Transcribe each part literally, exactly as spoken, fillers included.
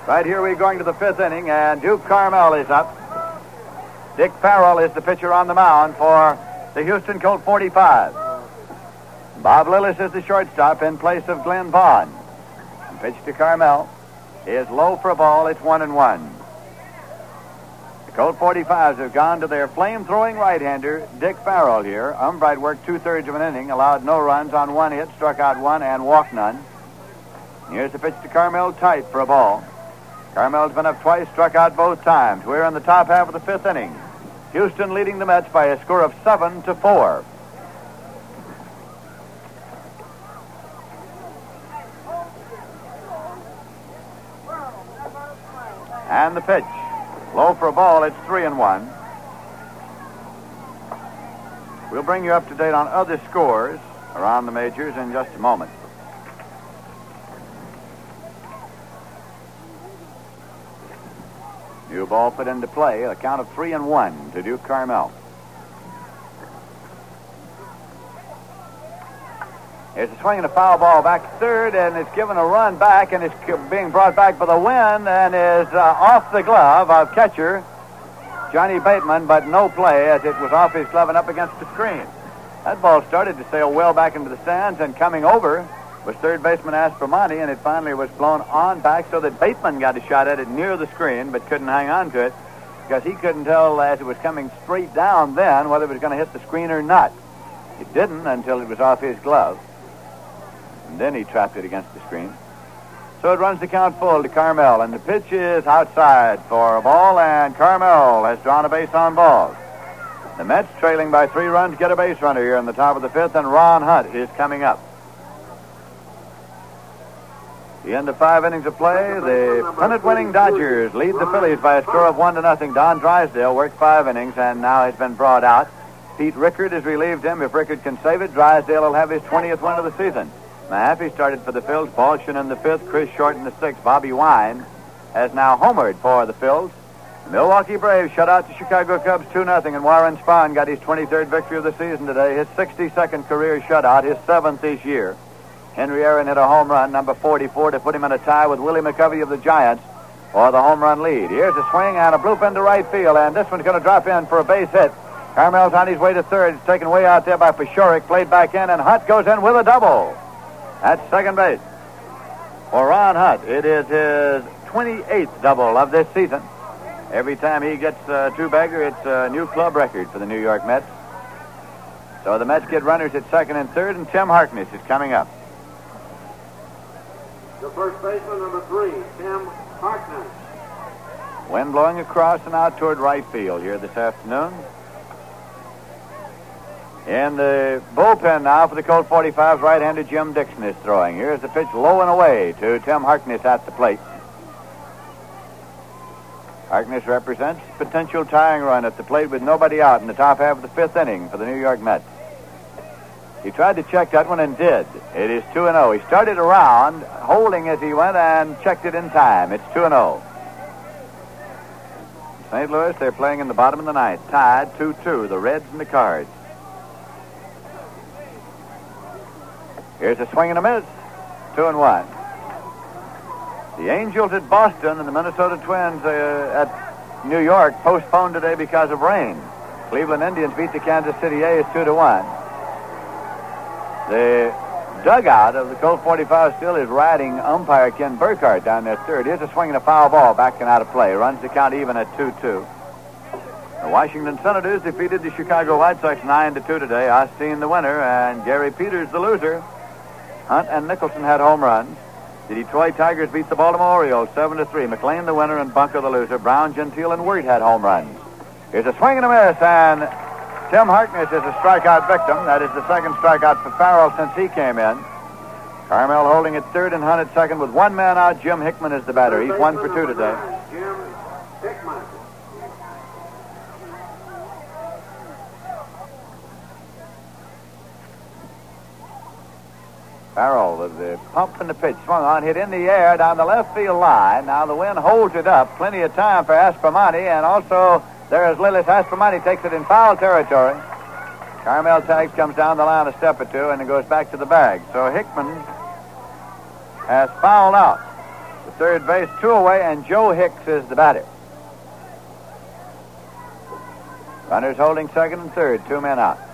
Right here we're going to the fifth inning, and Duke Carmel is up. Dick Farrell is the pitcher on the mound for the Houston Colt forty-five. Bob Lillis is the shortstop in place of Glenn Vaughn. And pitch to Carmel is low for a ball. It's one and one. The Colt forty-fives have gone to their flame-throwing right-hander, Dick Farrell here. Umbright worked two-thirds of an inning, allowed no runs on one hit, struck out one, and walked none. Here's the pitch to Carmel, tight for a ball. Carmel's been up twice, struck out both times. We're in the top half of the fifth inning. Houston leading the Mets by a score of seven to four. And the pitch. Low for a ball, it's three and one. We'll bring you up to date on other scores around the majors in just a moment. New ball put into play, a count of three and one to Duke Carmel. Here's a swing and a foul ball back to third, and it's given a run back, and it's being brought back by the wind, and is uh, off the glove of catcher Johnny Bateman, but no play as it was off his glove and up against the screen. That ball started to sail well back into the stands, and coming over was third baseman Aspromonte, and it finally was blown on back so that Bateman got a shot at it near the screen, but couldn't hang on to it because he couldn't tell as it was coming straight down then whether it was going to hit the screen or not. It didn't until it was off his glove. And then he trapped it against the screen. So it runs the count full to Carmel, and the pitch is outside for a ball, and Carmel has drawn a base on balls. The Mets, trailing by three runs, get a base runner here in the top of the fifth, and Ron Hunt is coming up. The end of five innings of play, the pennant-winning Dodgers lead the Phillies by a score of one to nothing. Don Drysdale worked five innings and now has been brought out. Pete Rickard has relieved him. If Rickard can save it, Drysdale will have his twentieth win of the season. Mahaffey started for the Phils. Balshin in the fifth. Chris Short in the sixth. Bobby Wine has now homered for the Phils. The Milwaukee Braves shut out the Chicago Cubs two nothing, and Warren Spahn got his twenty-third victory of the season today. His sixty-second career shutout, his seventh this year. Henry Aaron hit a home run, number forty-four, to put him in a tie with Willie McCovey of the Giants for the home run lead. Here's a swing and a bloop into right field, and this one's going to drop in for a base hit. Carmel's on his way to third. It's taken way out there by Pashorik, played back in, and Hunt goes in with a double. That's second base. For Ron Hunt, it is his twenty-eighth double of this season. Every time he gets a two-bagger, it's a new club record for the New York Mets. So the Mets get runners at second and third, and Tim Harkness is coming up. The first baseman, number three, Tim Harkness. Wind blowing across and out toward right field here this afternoon. In the bullpen now for the Colt forty-fives, right-hander Jim Dixon is throwing. Here's the pitch low and away to Tim Harkness at the plate. Harkness represents potential tying run at the plate with nobody out in the top half of the fifth inning for the New York Mets. He tried to check that one and did. It is two and oh. He started around, holding as he went, and checked it in time. It's two and oh. Saint Louis, they're playing in the bottom of the ninth. Tied two two, the Reds and the Cards. Here's a swing and a miss. Two and one. The Angels at Boston and the Minnesota Twins uh, at New York postponed today because of rain. Cleveland Indians beat the Kansas City A's two to one. The dugout of the Colt forty-five still is riding umpire Ken Burkhardt down there third. Here's a swing and a foul ball back and out of play. Runs the count even at two two. The Washington Senators defeated the Chicago White Sox nine to two today. Osteen the winner and Gary Peters the loser. Hunt and Nicholson had home runs. The Detroit Tigers beat the Baltimore Orioles seven to three. McLean the winner and Bunker the loser. Brown, Gentile, and Wirt had home runs. Here's a swing and a miss, and Tim Harkness is a strikeout victim. That is the second strikeout for Farrell since he came in. Carmel holding at third and Hunt at second with one man out. Jim Hickman is the batter. He's one for two today. Jim Hickman. Farrell with the pump and the pitch. Swung on, hit in the air down the left field line. Now the wind holds it up. Plenty of time for Aspromonte, and also there is Lillis. Aspromonte takes it in foul territory. Carmel tags, comes down the line a step or two, and it goes back to the bag. So Hickman has fouled out. The third base, two away, and Joe Hicks is the batter. Runners holding second and third, two men out.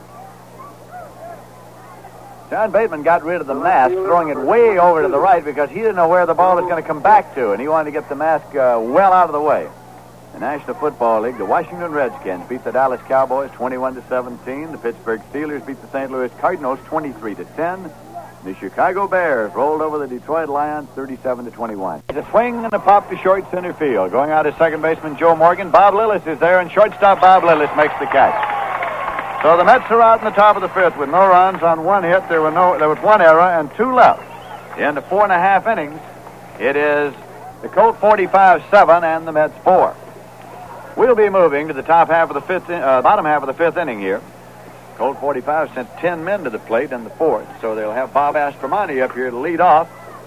John Bateman got rid of the mask, throwing it way over to the right because he didn't know where the ball was going to come back to, and he wanted to get the mask uh, well out of the way. The National Football League, the Washington Redskins beat the Dallas Cowboys twenty-one to seventeen. The Pittsburgh Steelers beat the Saint Louis Cardinals twenty-three to ten. The Chicago Bears rolled over the Detroit Lions thirty-seven to twenty-one. It's a swing and a pop to short center field. Going out is second baseman Joe Morgan. Bob Lillis is there, and shortstop Bob Lillis makes the catch. So the Mets are out in the top of the fifth with no runs on one hit. There were no, there was one error and two left. In the four and a half innings, it is the Colt forty-five seven and the Mets four. We'll be moving to the top half of the fifth, uh, bottom half of the fifth inning here. Colt forty-five sent ten men to the plate in the fourth, so they'll have Bob Aspromonte up here to lead off.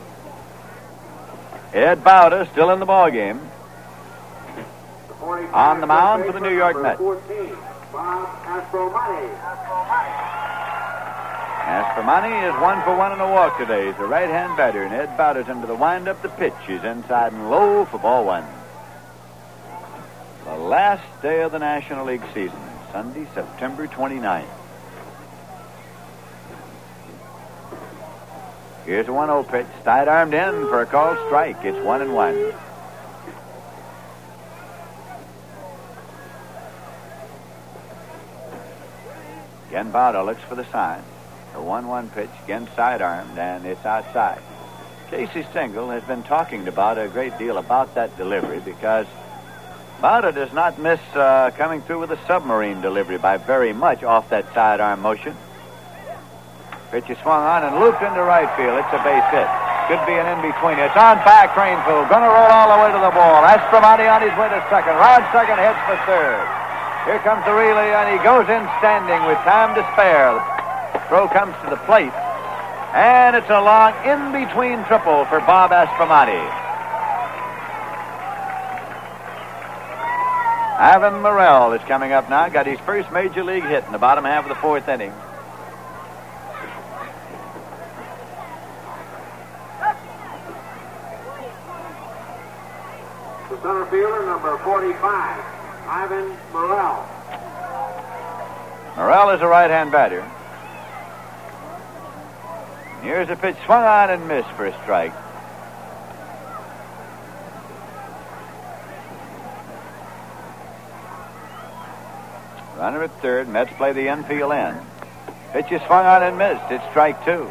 Ed Bowder still in the ball game. On the mound for the New York Mets. Bob Aspromonte. Aspromonte is one for one in a walk today. He's a right-hand batter, and Ed Bowder's into the wind-up. The pitch is inside and low for ball one. The last day of the National League season, Sunday, September twenty-ninth. Here's a one oh pitch, side-armed in for a called strike. It's one and one. Again, Bowder looks for the sign. The one one pitch, again side-armed, and it's outside. Casey Stengel has been talking to Bowder a great deal about that delivery because Bowder does not miss uh, coming through with a submarine delivery by very much off that sidearm motion. Pitch is swung on and looped into right field. It's a base hit. Could be an in-between. It's on back, Cranefield. Going to roll all the way to the ball. Aspromonte on his way to second. Round second, hits for third. Here comes the relay, and he goes in standing with time to spare. The throw comes to the plate, and it's a long in-between triple for Bob Aspromonte. Ivan Morrell is coming up now. Got his first major league hit in the bottom half of the fourth inning. The center fielder, number forty-five, Ivan Morrell. Morrell is a right-hand batter. Here's a pitch swung on and missed for a strike. Runner at third. Mets play the infield end. Pitch is swung on and missed. It's strike two.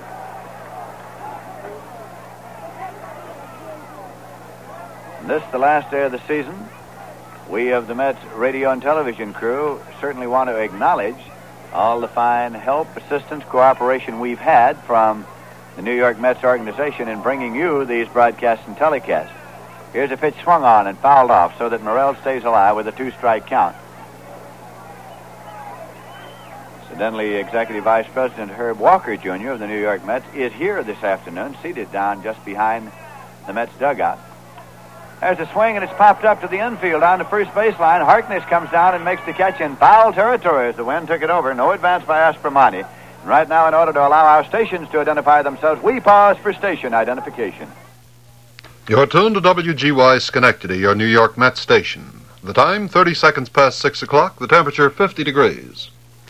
And this, the last day of the season, we of the Mets radio and television crew certainly want to acknowledge all the fine help, assistance, cooperation we've had from the New York Mets organization in bringing you these broadcasts and telecasts. Here's a pitch swung on and fouled off so that Morrell stays alive with a two-strike count. Incidentally, Executive Vice President Herb Walker, Junior of the New York Mets is here this afternoon, seated down just behind the Mets dugout. There's a swing, and it's popped up to the infield on the first baseline. Harkness comes down and makes the catch in foul territory as the wind took it over. No advance by Aspromonte. And right now, in order to allow our stations to identify themselves, we pause for station identification. You're tuned to W G Y Schenectady, your New York Mets station. The time, thirty seconds past six o'clock. The temperature, fifty degrees.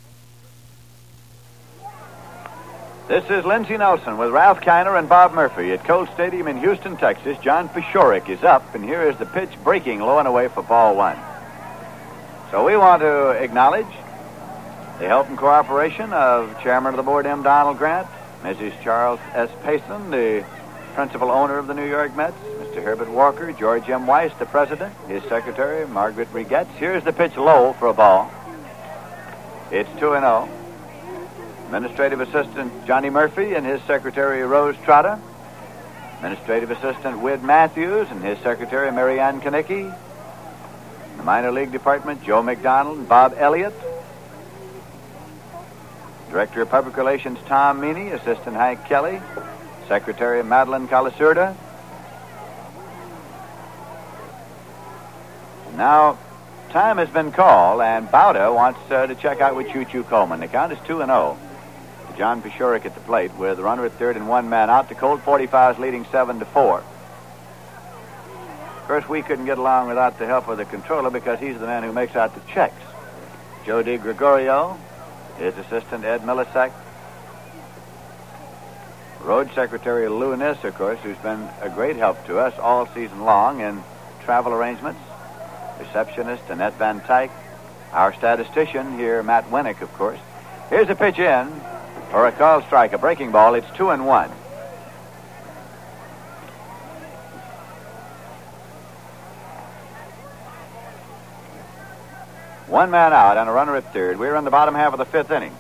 This is Lindsey Nelson with Ralph Kiner and Bob Murphy at Colt Stadium in Houston, Texas. John Pashorek is up, and here is the pitch breaking low and away for ball one. So we want to acknowledge the help and cooperation of Chairman of the Board, M. Donald Grant, Missus Charles S. Payson, the principal owner of the New York Mets, Mister Herbert Walker, George M. Weiss, the president, his secretary, Margaret Rigetz. Here's the pitch low for a ball. It's two and oh. Administrative Assistant Johnny Murphy and his secretary Rose Trotta. Administrative Assistant Whit Matthews and his secretary Marianne Kanicki. The minor league department, Joe McDonald and Bob Elliott. Director of Public Relations Tom Meany, Assistant Hank Kelly, Secretary Madeline Colasurda. Now, time has been called, and Bowder wants uh, to check out with Choo Choo Coleman. The count is two and oh. John Pashorek at the plate with the runner at third and one man out. The Colt forty-five is leading seven to four. Of course, we couldn't get along without the help of the controller because he's the man who makes out the checks. Joe DiGregorio, his assistant Ed Millisek, Road Secretary Lou Niss, of course, who's been a great help to us all season long in travel arrangements, receptionist Annette Van Tyke, our statistician here, Matt Winnick, of course. Here's a pitch in for a called strike, a breaking ball. It's two and one. One man out and a runner at third. We're in the bottom half of the fifth inning.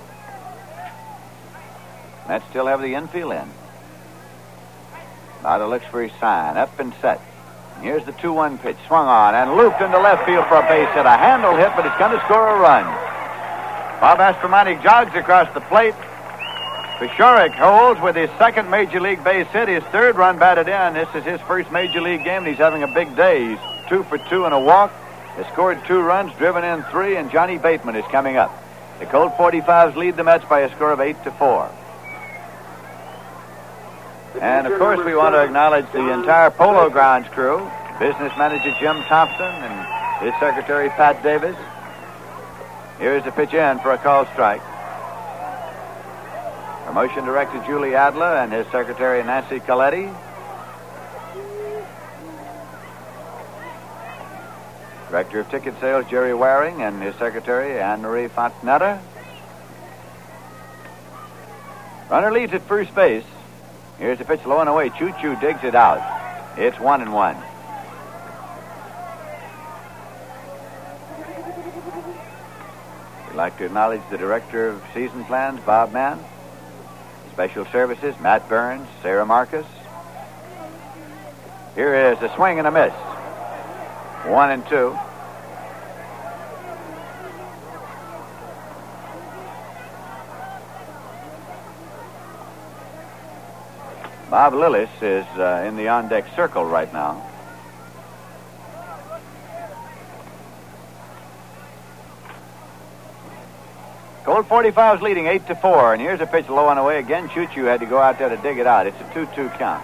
Mets still have the infield in. Bauder looks for his sign. Up and set. And here's the two one pitch. Swung on and looped into left field for a base hit. A handle hit, but it's going to score a run. Bob Astromonte jogs across the plate. Pishoric holds with his second Major League base hit. His third run batted in. This is his first Major League game, and he's having a big day. He's two for two and a walk. He scored two runs, driven in three, and Johnny Bateman is coming up. The Colt forty-fives lead the Mets by a score of eight to four. And, of course, we want to acknowledge the entire Polo Grounds crew, business manager Jim Thompson and his secretary Pat Davis. Here's the pitch in for a called strike. Promotion director Julie Adler and his secretary Nancy Coletti. Director of ticket sales Jerry Waring and his secretary Anne-Marie Fontanetta. Runner leads at first base. Here's the pitch low and away. Choo Choo digs it out. It's one and one. We'd like to acknowledge the director of season plans, Bob Mann. Special services, Matt Burns, Sarah Marcus. Here is a swing and a miss. One and two. Bob Lillis is uh, in the on-deck circle right now. Colt forty-five's leading eight to four, and here's a pitch low and away again. Choo Choo had to go out there to dig it out. It's a two two count.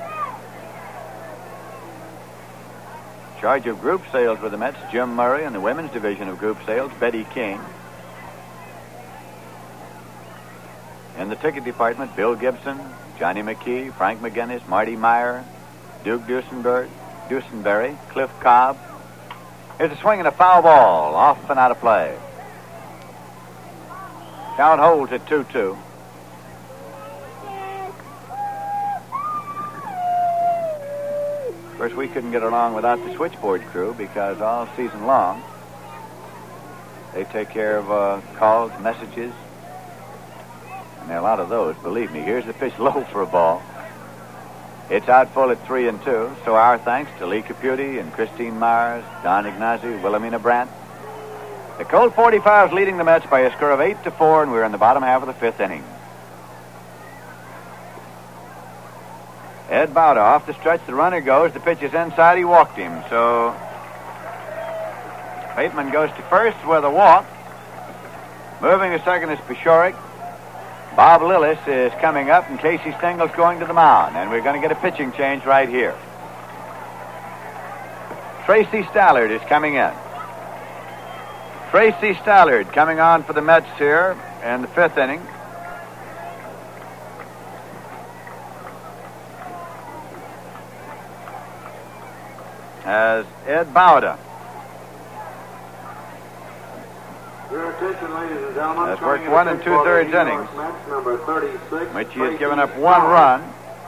In charge of group sales with the Mets, Jim Murray, and the women's division of group sales, Betty King. In the ticket department, Bill Gibson, Johnny McKee, Frank McGinnis, Marty Meyer, Duke Duesenberg, Duesenberry, Cliff Cobb. Here's a swing and a foul ball, off and out of play. Count holds at two two. Of course, we couldn't get along without the switchboard crew because all season long they take care of uh, calls, messages, and there are a lot of those, believe me. Here's the pitch low for a ball. It's out full at three and two, so our thanks to Lee Caputi and Christine Myers, Don Ignazi, Wilhelmina Brandt. The Colt forty-fives leading the Mets by a score of eight to four, and we're in the bottom half of the fifth inning. Ed Bauder off the stretch. The runner goes. The pitch is inside. He walked him. So Bateman goes to first with a walk. Moving to second is Pishoric. Bob Lillis is coming up, and Casey Stengel's going to the mound. And we're going to get a pitching change right here. Tracy Stallard is coming in. Tracy Stallard coming on for the Mets here in the fifth inning. As Ed Bauder. Your attention, ladies and gentlemen. Has worked one and two-thirds innings, which he has given up one run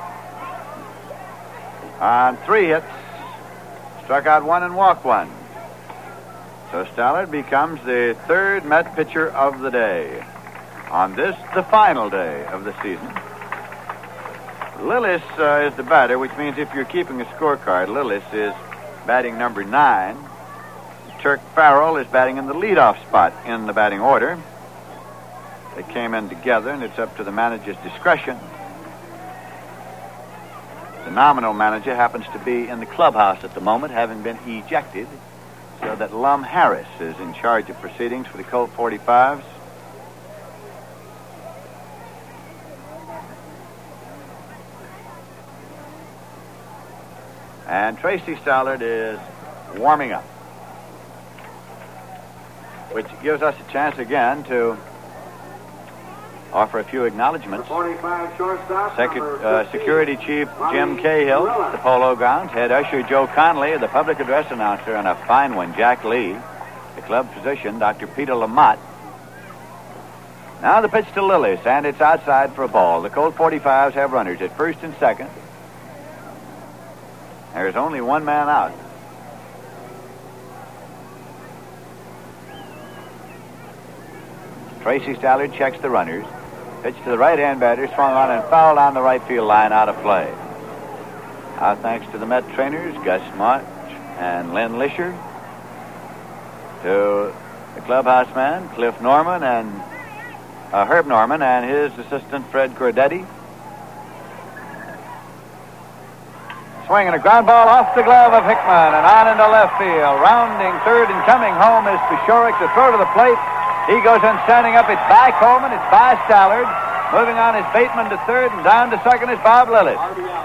on three hits, struck out one and walked one. So Stallard becomes the third Met pitcher of the day on this, the final day of the season. Lillis uh, is the batter, which means if you're keeping a scorecard, Lillis is batting number nine. Turk Farrell is batting in the leadoff spot in the batting order. They came in together, and it's up to the manager's discretion. The nominal manager happens to be in the clubhouse at the moment, having been ejected, so that Lum Harris is in charge of proceedings for the Colt forty-fives. And Tracy Stallard is warming up, which gives us a chance again to offer a few acknowledgments. forty-five shortstop. Secu- uh, Security Chief Jim Cahill at the Polo Grounds, Head Usher Joe Conley, the public address announcer, and a fine one, Jack Lee, the club physician, Doctor Peter Lamott. Now the pitch to Lillis, and it's outside for a ball. The Colt forty-fives have runners at first and second. There's only one man out. Tracy Stallard checks the runners. Pitch to the right-hand batter, swung on and fouled on the right field line, out of play. Our thanks to the Met trainers, Gus March and Len Lisher, to the clubhouse man, Cliff Norman, and uh, Herb Norman, and his assistant, Fred Cordetti. Swinging a ground ball off the glove of Hickman and on into left field. Rounding third and coming home is Peshorek. The throw to the plate. He goes in standing up. It's by Coleman. It's by Stallard. Moving on is Bateman to third, and down to second is Bob Lillis.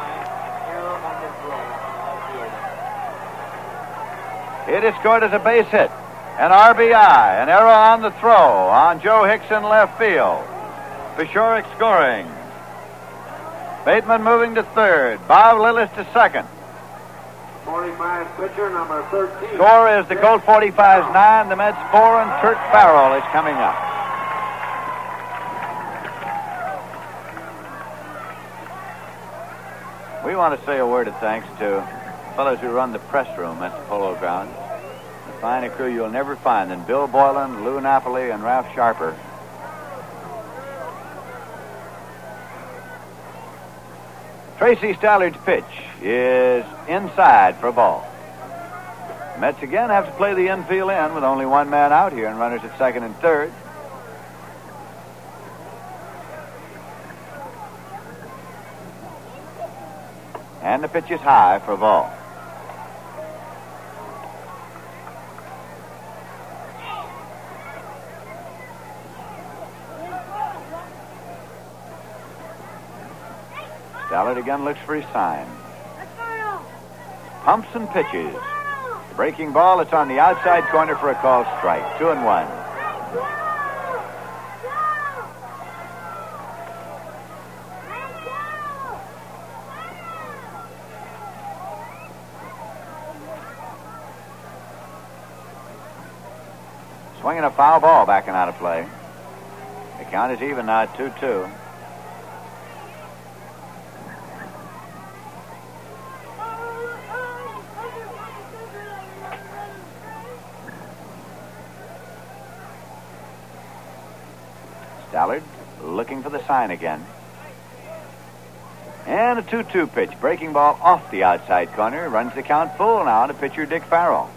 It is scored as a base hit. An R B I. An error on the throw on Joe Hicks in left field. Peshorek scoring. Bateman moving to third. Bob Lillis to second. forty-five pitcher, number thirteen. Score is the Colt forty-fives nine, the Mets four, and Turk Farrell is coming up. We want to say a word of thanks to the fellows who run the press room at the Polo Grounds. A finer crew you'll never find than Bill Boylan, Lou Napoli, and Ralph Sharper. Tracy Stallard's pitch is inside for a ball. The Mets again have to play the infield in with only one man out here and runners at second and third. And the pitch is high for a ball. Stallard again looks for his sign. Pumps and pitches. Breaking ball, it's on the outside corner for a called strike. Two and one. Swinging a foul ball back and out of play. The count is even now at two two. Stallard looking for the sign again. And a two two pitch. Breaking ball off the outside corner. Runs the count full now to pitcher Dick Farrell.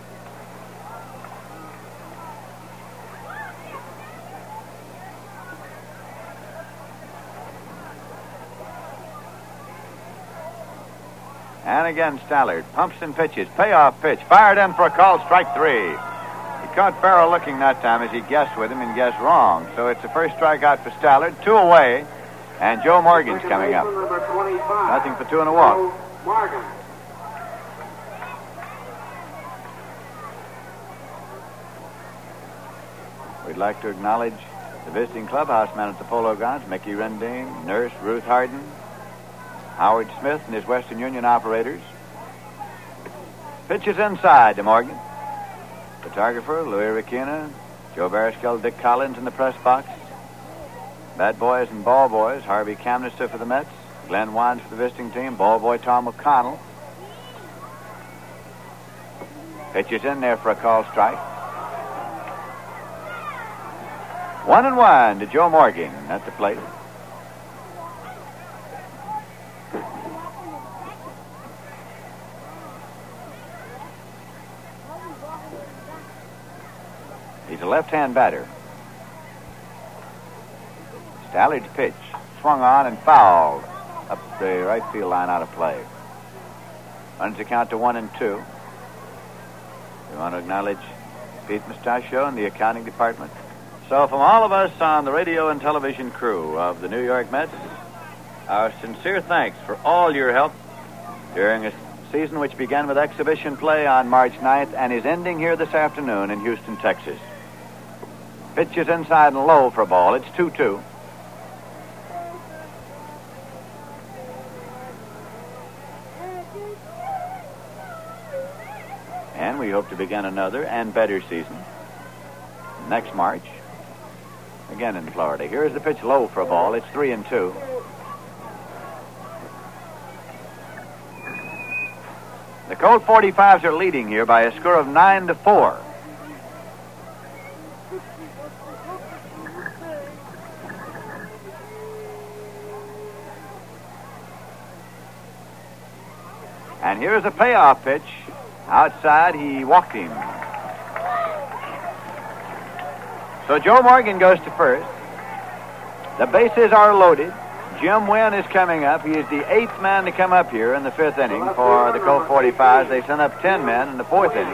And again, Stallard pumps and pitches. Payoff pitch. Fired in for a call, strike three. He caught Farrell looking that time as he guessed with him and guessed wrong. So it's the first strikeout for Stallard. Two away. And Joe Morgan's coming up. Nothing for two and a walk. Morgan. We'd like to acknowledge the visiting clubhouse man at the Polo Grounds, Mickey Rendine, nurse Ruth Harden, Howard Smith and his Western Union operators. Pitches inside to Morgan. Photographer Louis Ricchina, Joe Barrasquel, Dick Collins in the press box. Bad boys and ball boys, Harvey Camnister for the Mets, Glenn Wines for the visiting team, ball boy Tom McConnell. Pitches in there for a call strike. One and one to Joe Morgan at the plate. He's a left-hand batter. Stallard's pitch swung on and fouled up the right field line, out of play. Runs the count to one and two. We want to acknowledge Pete Mustachio and the accounting department. So from all of us on the radio and television crew of the New York Mets, our sincere thanks for all your help during a season which began with exhibition play on March ninth and is ending here this afternoon in Houston, Texas. Pitch is inside and low for a ball. It's two two. And we hope to begin another and better season next March, again in Florida. Here's the pitch low for a ball. It's three and two. The Colt forty-fives are leading here by a score of nine to four. And here's a payoff pitch. Outside, he walked him. So Joe Morgan goes to first. The bases are loaded. Jim Wynn is coming up. He is the eighth man to come up here in the fifth inning for the Colt forty-fives. They sent up ten men in the fourth inning.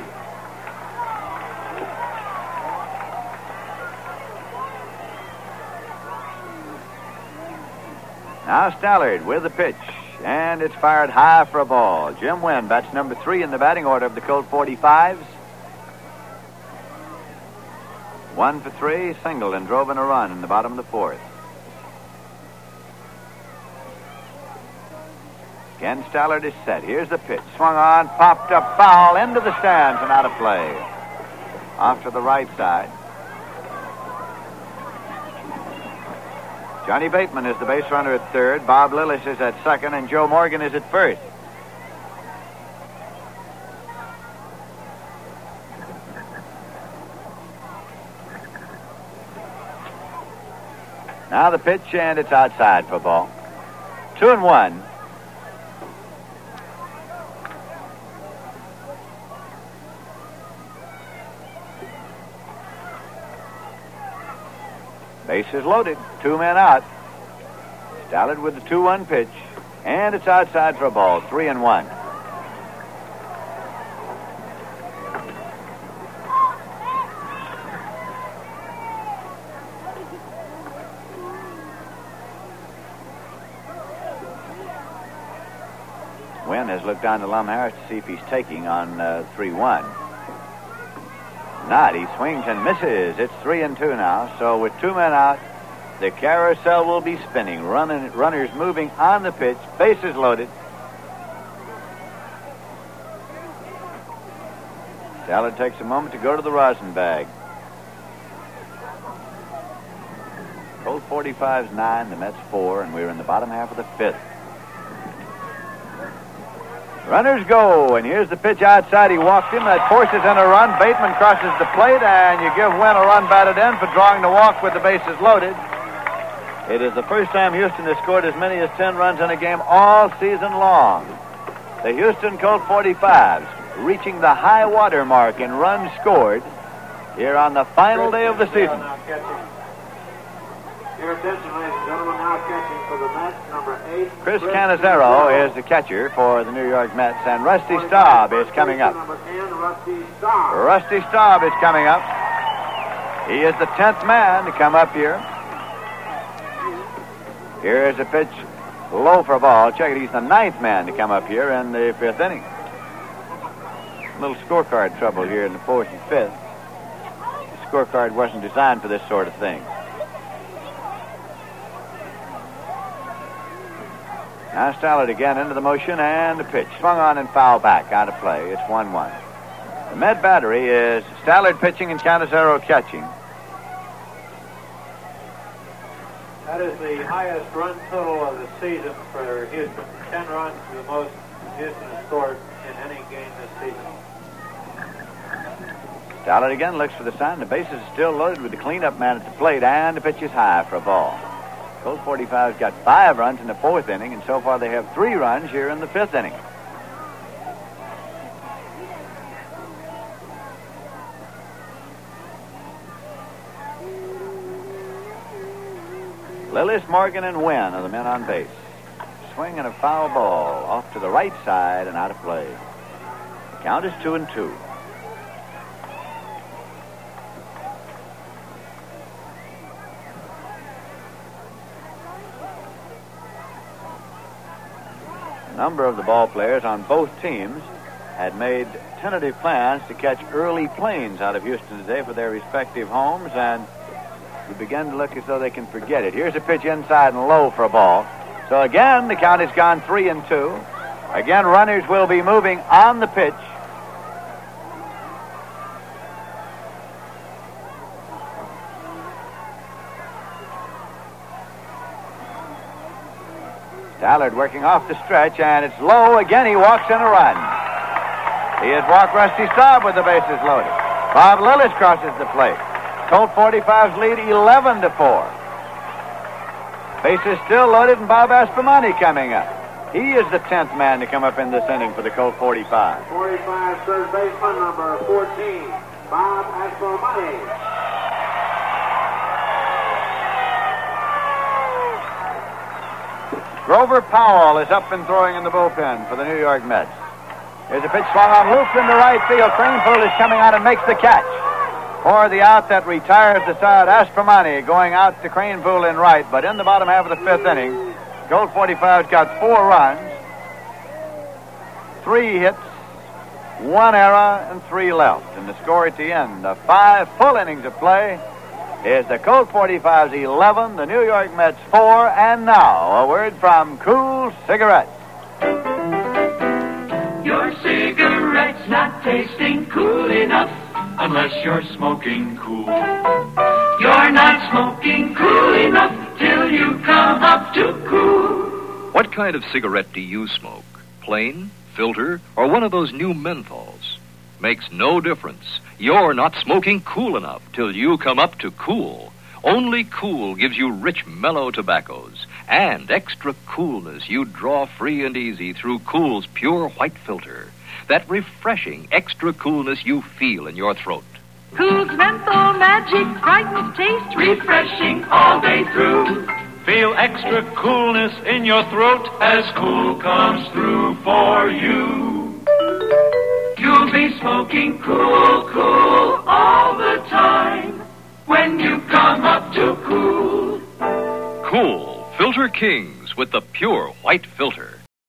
Now Stallard with the pitch. And it's fired high for a ball. Jim Wynn bats number three in the batting order of the Colt forty-fives. One for three, singled and drove in a run in the bottom of the fourth. Ken Stallard is set. Here's the pitch. Swung on, popped up, foul, into the stands and out of play. Off to the right side. Johnny Bateman is the base runner at third. Bob Lillis is at second, and Joe Morgan is at first. Now the pitch, and it's outside for ball. Two and one. Bases loaded. Two men out. Stallard with the two one pitch. And it's outside for a ball. Three and one. Wynn has looked down to Lum Harris to see if he's taking on uh, three one. Not. He swings and misses. It's three and two now. So with two men out, the carousel will be spinning. Running, runners moving on the pitch. Bases loaded. Stallard takes a moment to go to the rosin bag. Colt forty-five's nine, the Mets four, and we're in the bottom half of the fifth. Runners go, and here's the pitch outside. He walked him. That forces in a run. Bateman crosses the plate, and you give Wynn a run batted in for drawing the walk with the bases loaded. It is the first time Houston has scored as many as ten runs in a game all season long. The Houston Colt forty-fives reaching the high water mark in runs scored here on the final day of the season. Your attention, ladies and gentlemen, now catching for the Mets, number eight. Chris Cannizzaro is the catcher for the New York Mets, and Rusty Staub is coming up. Number ten, Rusty Staub. Rusty Staub is coming up. He is the tenth man to come up here. Here is a pitch low for a ball. Check it, he's the ninth man to come up here in the fifth inning. A little scorecard trouble here in the fourth and fifth. The scorecard wasn't designed for this sort of thing. Now Stallard again into the motion, and the pitch. Swung on and foul back, out of play. It's one one. The Met battery is Stallard pitching and Cannizzaro catching. That is the highest run total of the season for Houston. Ten runs, the most Houston has scored in any game this season. Stallard again looks for the sign. The bases are still loaded with the cleanup man at the plate, and the pitch is high for a ball. Colt forty-five's got five runs in the fourth inning, and so far they have three runs here in the fifth inning. Lillis, Morgan, and Wynn are the men on base. Swing and a foul ball off to the right side and out of play. The count is two and two. A number of the ball players on both teams had made tentative plans to catch early planes out of Houston today for their respective homes, and we begin to look as though they can forget it. Here's a pitch inside and low for a ball. So again, the count has gone three and two. Again, runners will be moving on the pitch. Stallard working off the stretch, and it's low. Again, he walks in a run. He has walked Rusty Staub with the bases loaded. Bob Lillis crosses the plate. Colt forty-fives lead eleven to four. Bases still loaded, and Bob Aspromonte coming up. He is the tenth man to come up in this inning for the Colt forty-five. forty-five, third baseman, number fourteen, Bob Aspromonte. Grover Powell is up and throwing in the bullpen for the New York Mets. Here's a pitch swung on loop in the right field. Cranepool is coming out and makes the catch for the out that retires the side. Aspromonte going out to Cranepool in right, but in the bottom half of the fifth inning, Colt forty-five's got four runs, three hits, one error, and three left. And the score at the end of five full innings of play is the Colt forty-fives eleven, the New York Mets four, and now a word from Cool Cigarettes. Your cigarette's not tasting cool enough unless you're smoking cool. You're not smoking cool enough till you come up to cool. What kind of cigarette do you smoke? Plain, filter, or one of those new menthols? Makes no difference. You're not smoking cool enough till you come up to cool. Only Cool gives you rich, mellow tobaccos and extra coolness you draw free and easy through Cool's pure white filter. That refreshing extra coolness you feel in your throat. Cool's menthol magic brightens taste, refreshing all day through. Feel extra coolness in your throat as Cool comes through for you. You'll be smoking cool, cool all the time when you come up to cool. Cool Filter Kings with the pure white filter.